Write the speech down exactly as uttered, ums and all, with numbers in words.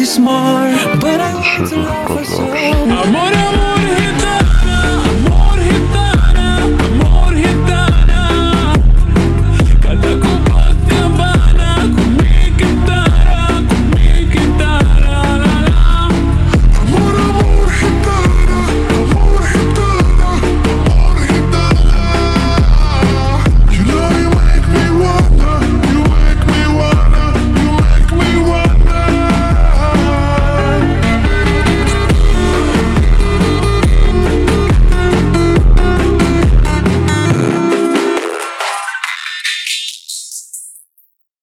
smart, but I like to love her so